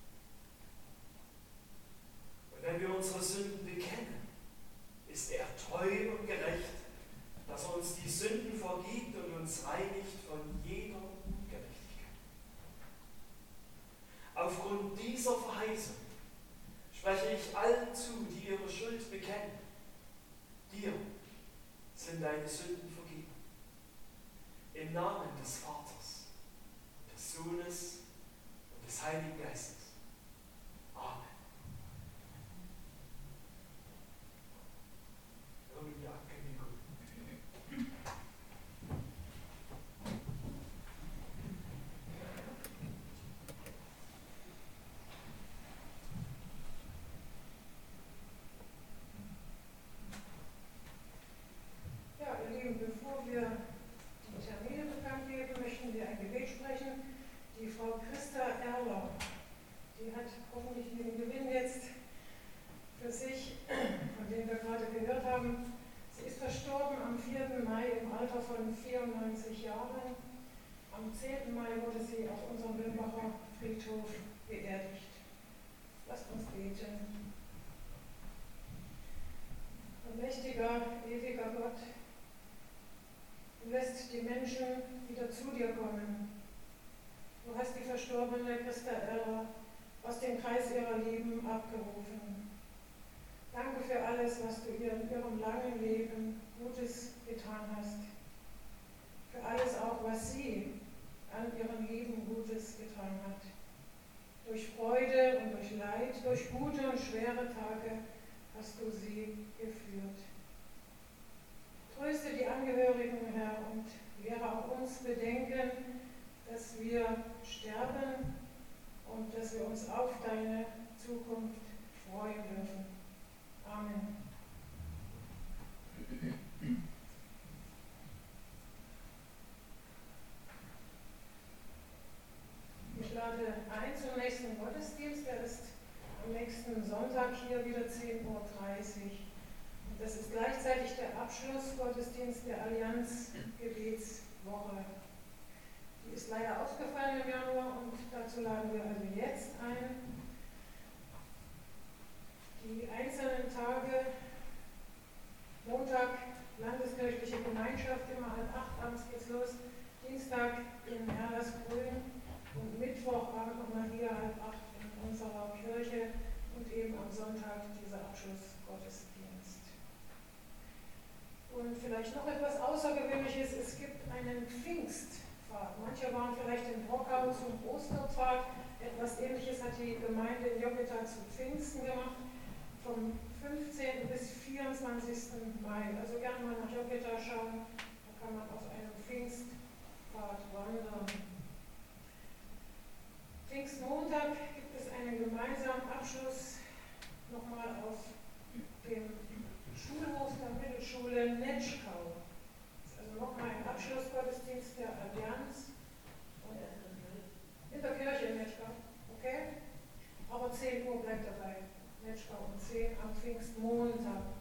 Und wenn wir unsere Sünden bekennen, ist er treu und gerecht, dass er uns die Sünden vergibt und uns reinigt von jeder Ungerechtigkeit. Aufgrund dieser Verheißung spreche ich allen zu, die ihre Schuld bekennen. Dir sind deine Sünden vergeben. Im Namen des Vaters, des Sohnes und des Heiligen Geistes. Amen. Hören wir die Ankündigung. Bevor wir die Termine bekannt geben, möchten wir ein Gebet sprechen. Die Frau Christa Erler, die hat hoffentlich diesen Gewinn jetzt für sich, von dem wir gerade gehört haben. Sie ist verstorben am vierten Mai im Alter von vierundneunzig Jahren. Am zehnten Mai wurde sie auf unserem Wilmbacher Friedhof beerdigt. Lasst uns beten. Allmächtiger, ewiger Gott, du lässt die Menschen wieder zu dir kommen. Du hast die verstorbene Christa Erler aus dem Kreis ihrer Lieben abgerufen. Danke für alles, was du ihr in ihrem langen Leben Gutes getan hast. Für alles auch, was sie an ihren Lieben Gutes getan hat. Durch Freude und durch Leid, durch gute und schwere Tage hast du sie geführt. Tröste die Angehörigen, Herr, und lehre auch uns bedenken, dass wir sterben und dass wir uns auf deine Zukunft freuen dürfen. Amen. Ich lade ein zum nächsten Gottesdienst, der ist am nächsten Sonntag hier wieder zehn Uhr dreißig. Das ist gleichzeitig der Abschlussgottesdienst der Allianz-Gebetswoche. Die ist leider ausgefallen im Januar und dazu laden wir also jetzt ein. Die einzelnen Tage, Montag landeskirchliche Gemeinschaft, immer halb acht, abends geht's los, Dienstag in Erlersgrün und Mittwochabend nochmal hier halb acht in unserer Kirche und eben am Sonntag dieser Abschlussgottesdienst. Und vielleicht noch etwas Außergewöhnliches, es gibt einen Pfingstpfad. Manche waren vielleicht in Brockau zum Osterpfad. Etwas Ähnliches hat die Gemeinde in Joketa zu Pfingsten gemacht. vom fünfzehnten bis vierundzwanzigsten Mai. Also gerne mal nach Jopeta schauen, da kann man auf einem Pfingstpfad wandern. Pfingstmontag gibt es einen gemeinsamen Abschluss nochmal auf dem Schulhof der Mittelschule Netschkau. Also nochmal ein Abschlussgottesdienst der Allianz in der Kirche in Netschkau. Okay? Aber zehn Uhr bleibt dabei. Netschkau um zehn am Pfingstmontag.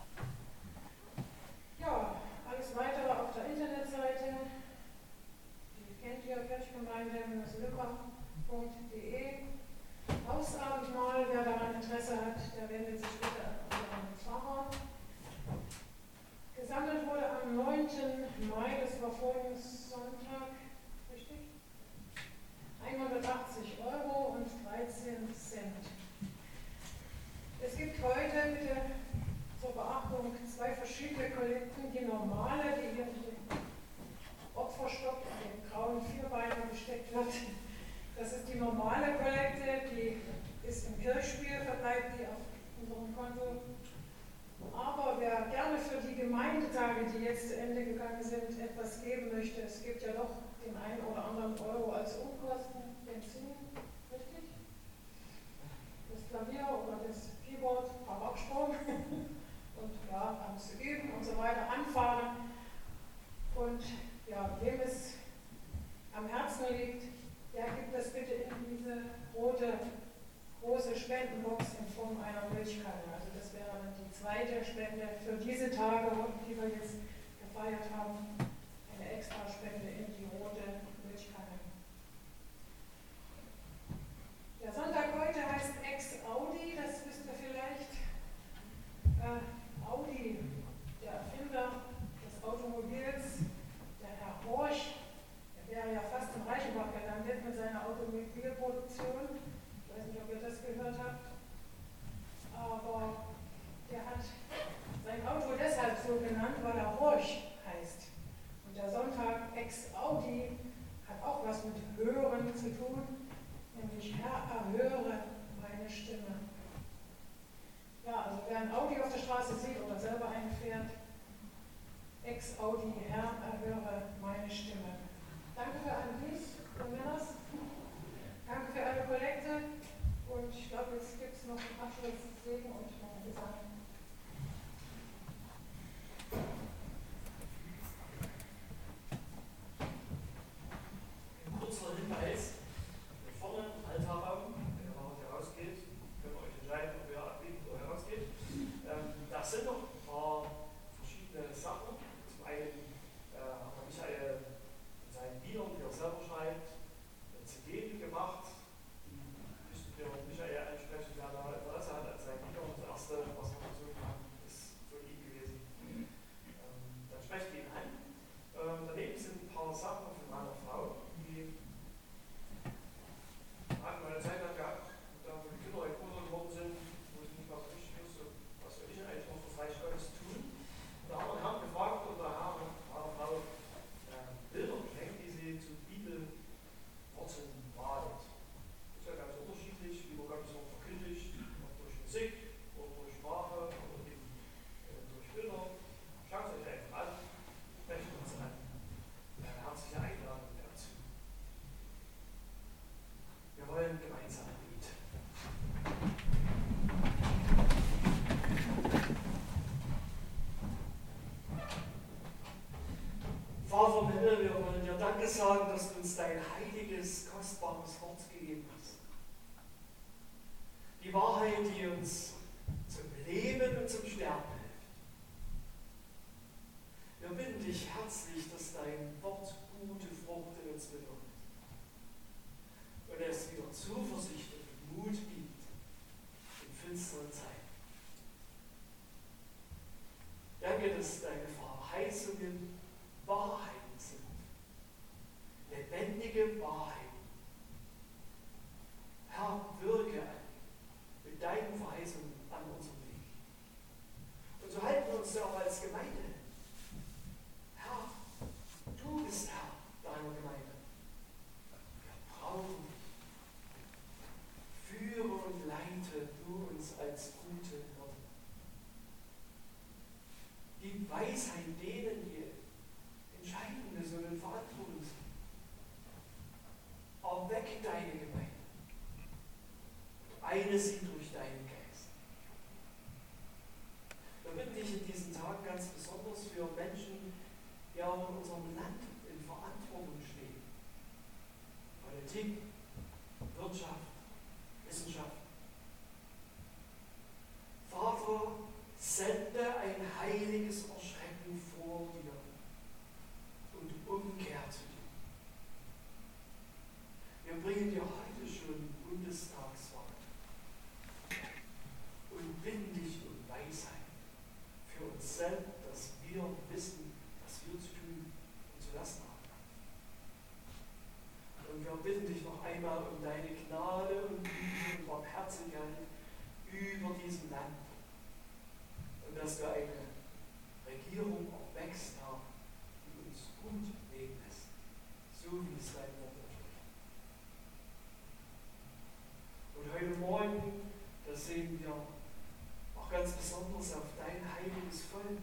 Ja, alles weitere auf der Internetseite. Die kennt ihr, kirchgemeinde lückach punkt de. Hausabendmahl, wer daran Interesse hat, der wendet sich bitte an unseren Pfarrer. Gesammelt wurde am neunten Mai, das war vorigen Sonntag, richtig? hundertachtzig Euro und dreizehn Cent. Es gibt heute bitte zur Beachtung zwei verschiedene Kollekten. Die normale, die hier in den Opferstock, in den grauen Vierbeiner gesteckt wird. Das ist die normale Kollekte, die ist im Kirchspiel, verbleibt die auf unserem Konto. Aber wer gerne für die Gemeindetage, die jetzt zu Ende gegangen sind, etwas geben möchte, es gibt ja doch den einen oder anderen Euro als Unkosten, Benzin, richtig? Das Klavier oder das Keyboard, Tabakstrom und ja, alles zu üben und so weiter, anfahren. Und ja, wem es am Herzen liegt, der gibt das bitte in diese rote, große Spendenbox in Form einer Milchkanne. Also das wäre dann die zweite Spende für diese Tage, die wir jetzt gefeiert haben. Eine extra Spende in die rote Milchkanne. Der Sonntag heute heißt Ex-Audi, das wisst ihr vielleicht. Äh, Audi, der Erfinder des Automobils, der Herr Horch, der wäre ja fast in Reichenbach gelandet mit seiner Automobilproduktion. Ich weiß nicht, ob ihr das gehört habt. Aber der hat sein Auto deshalb so genannt, weil er Horch heißt. Und der Sonntag Ex-Audi hat auch was mit Hören zu tun, nämlich Herr, erhöre meine Stimme. Ja, also wer ein Audi auf der Straße sieht oder selber einen fährt, Ex-Audi, Herr, erhöre meine Stimme. Danke für alle dies, Frau Männers. Danke für alle Kollekte. Und ich glaube, jetzt gibt es noch einen Abschlusssegen und noch einen Gesang. Ein kurzer Hinweis. Hier vorne im Altarraum, wenn ihr nachher rausgeht, könnt ihr euch entscheiden, ob ihr abbiegt oder herausgeht. Ähm, da sind noch ein paar verschiedene Sachen. Zum einen äh, hat Michael in seinen Liedern, die er selber schreibt, eine C D gemacht. Die müssten wir Michael ansprechen, wer da Interesse hat an seinen Liedern. Das erste, was wir versucht haben, ist von ihm gewesen. Ähm, dann sprecht ihn an. Ähm, daneben sind ein paar Sachen von meiner Frau, die an meine Zeit lang gehabt, da wo die Kinder größer geworden sind, wo ich nicht mehr so richtig wusste, was soll ich denn eigentlich noch für Reich Gottes tun. Da haben wir Herrn gefragt und da haben meine Frau äh, Bilder geschenkt, die sie zu Bibelworten malt. Das ist ja ganz unterschiedlich, wie man Gottes Wort verkündigt, ob durch Musik oder durch Sprache oder eben äh, durch Bilder. Schaut es euch einfach an, sprecht uns an. Eine herzliche Einladung dazu. Wir wollen gemeinsam beten. Vater im Himmel, wir wollen dir Danke sagen, dass du uns dein heiliges, kostbares Wort gegeben hast. Die Wahrheit, die uns zum Leben und zum Sterben hilft. Wir bitten dich herzlich, dass dein Wort gute Frucht in uns bewirkt und es wieder Zuversicht und Mut gibt in finsteren Zeiten. Danke, dass deine Verheißungen Wahrheiten sind, lebendige Wahrheiten. Herr, wirke mit deinen Verheißungen an unserem Weg. Und so halten wir uns ja auch als Gemeinde. Herr, du bist Herr deiner Gemeinde. Wir brauchen dich. Führe und leite du uns als gute Hirten. Weck deine Gemeinde. Eine sie durch deinen Geist. Wir bitten dich in diesen Tagen ganz besonders für Menschen, die auch in unserem Land in Verantwortung stehen. Politik, Wirtschaft, Wissenschaft. Vater, sende ein heiliges Erschrecken vor dir und Umkehr zu dir. Wir bringen dir heute schon Bundestagswahl und bitten dich um Weisheit für uns selbst, dass wir wissen, was wir zu tun und zu lassen haben. Und wir bitten dich noch einmal um deine Gnade und Güte und Barmherzigkeit über diesem Land. Und dass du eine Regierung auch wächst, Herr, die uns gut leben lässt, so wie es dein Wort verspricht. Und heute Morgen, da sehen wir auch ganz besonders auf dein heiliges Volk,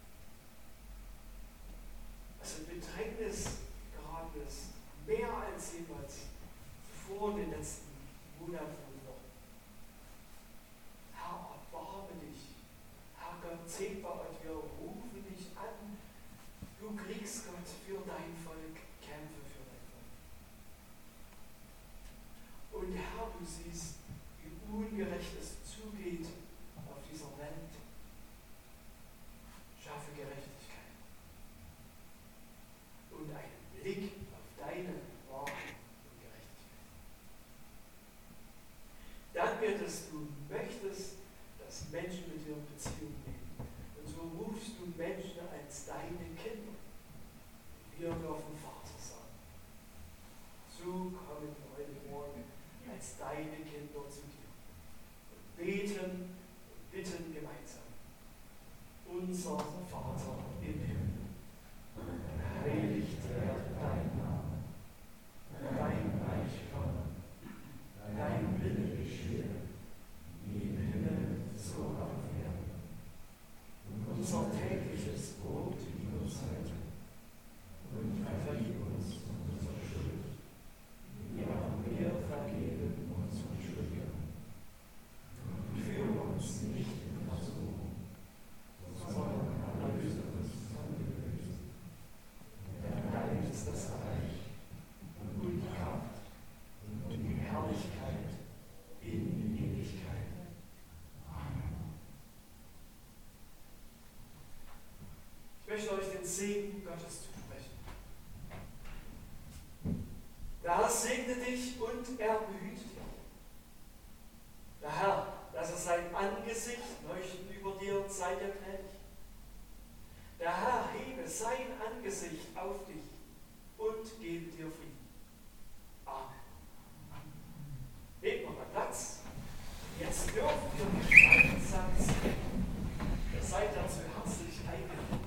das in Bedrängnis geraten ist, mehr als jemals zuvor in den letzten Monaten und Wochen. Herr, erbarme dich. Herr Gott, Zebaoth, wir rufen dich an. Du Kriegsgott für dein Volk, kämpfe für dein Volk. Und Herr, du siehst, wie ungerecht es zugeht auf dieser Welt. Schaffe Gerechtigkeit und einen Blick auf deine Wahrheit und Gerechtigkeit. Danke, dass du möchtest, dass Menschen mit dir in Beziehung leben. Und so rufst du Menschen als deine Kinder. Wir dürfen Vater sagen. So kommen wir heute Morgen als deine Kinder zu dir. Und beten und bitten gemeinsam. Unser Vater im Himmel, heiligt werde dein Name, dein Reich komme, dein Wille geschehe, wie im Himmel, so auf Erden. Und unser tägliches Brot gib uns heute, und vergib uns unsere Schuld, wie auch wir vergeben unseren Schuldigern. Und führe uns nicht in Versuchung, sondern erlöse uns von dem Bösen. Denn dein ist das Reich und die Kraft und die Herrlichkeit in Ewigkeit. Amen. Ich möchte euch den Segen Gottes zusprechen. Der Herr segne dich und er behüte dich. Der Herr, dass er sein Angesicht leuchten über dir und sei dir gnädig. Der Herr hebe sein Angesicht auf dich und gebe dir Frieden. Amen. Nehmt noch mal Platz. Jetzt dürfen wir gemeinsam singen. Ihr seid dazu herzlich eingeladen.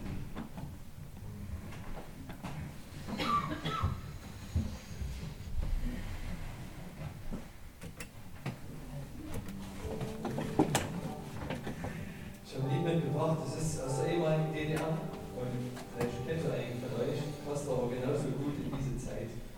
Ich habe ein Lied mitgebracht, das ist aus der ehemaligen D D R und vielleicht kennt ihr eigentlich von euch, passt aber genauso gut in diese Zeit.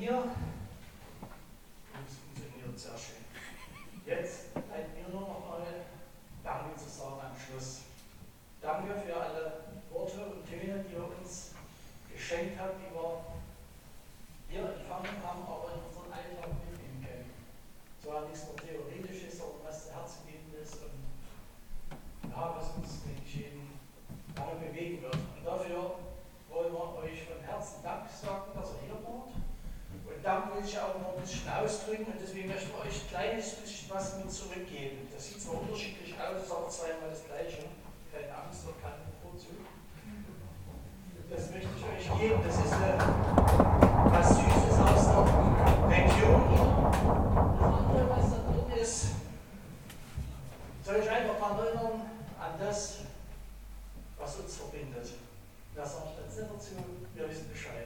hier. Das funktioniert sehr schön. Jetzt bleibt mir nur noch mal Danke zu sagen am Schluss. Danke für alle Worte und Töne, die ihr uns geschenkt habt, die wir hier empfangen haben, aber in unseren Alltag mitnehmen können. Zwar nichts nur Theoretisches, sondern was zu Herzen gehend ist und ja, was uns mit Geschehen lange bewegen wird. Und dafür wollen wir euch von Herzen Dank sagen, dass ihr hier wart. Und Dank will ich auch noch ein bisschen ausdrücken und deswegen möchten wir euch ein kleines bisschen was mit zurückgeben. Das sieht zwar unterschiedlich aus, ist aber zweimal das Gleiche. Keine Angst, noch keinen Vorzug. Das möchte ich euch geben. Das ist äh, was Süßes aus der Region hier. Das andere, was da drin ist, soll ich einfach daran erinnern, an das, was uns verbindet. Das sage ich jetzt nicht dazu, wir wissen Bescheid.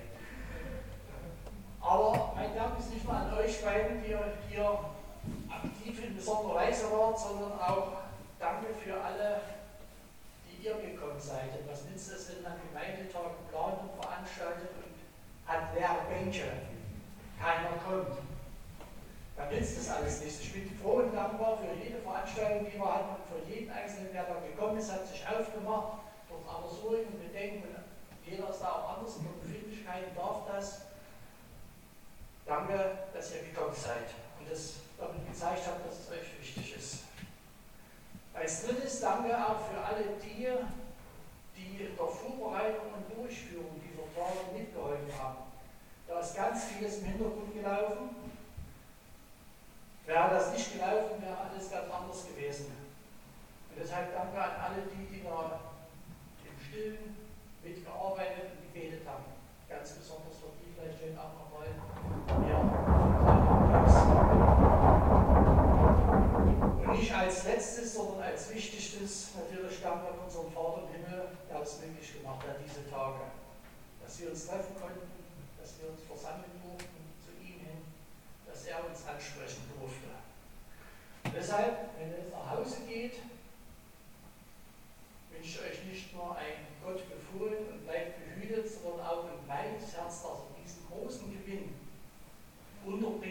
Aber mein Dank ist nicht nur an euch beiden, die hier aktiv in besonderer Weise wart, sondern auch Danke für alle, die ihr gekommen seid. Denn was nützt es, wenn man Gemeindetag geplant und veranstaltet und hat leere Bänke? Keiner kommt. Dann nützt das alles nichts. Ich bin froh und dankbar für jede Veranstaltung, die wir hatten und für jeden Einzelnen, der da gekommen ist, hat sich aufgemacht, durch Abersuring und Bedenken. Jeder ist da auch anders in der Befindlichkeit, darf das. Danke, dass ihr gekommen seid und es damit gezeigt habt, dass es euch wichtig ist. Als drittes danke auch für alle die, die in der Vorbereitung und Durchführung dieser Tage mitgeholfen haben. Da ist ganz vieles im Hintergrund gelaufen. Wäre das nicht gelaufen, wäre alles ganz anders gewesen. Und deshalb danke an alle die, die da im Stillen mitgearbeitet und gebetet haben. Ganz besonders für die vielleicht schön auch nochmal mehr Applaus. Und nicht als letztes, sondern als wichtigstes natürlich danke an unseren Vater im Himmel, der es möglich gemacht hat, diese Tage. Dass wir uns treffen konnten, dass wir uns versammeln durften zu ihm hin, dass er uns ansprechen durfte. Und deshalb, wenn ihr jetzt nach Hause geht, wünsche ich euch nicht nur ein Gott befohlen und bleibt behütet, sondern auch ein weites Herz, dass ihr diesen großen Gewinn unterbringt.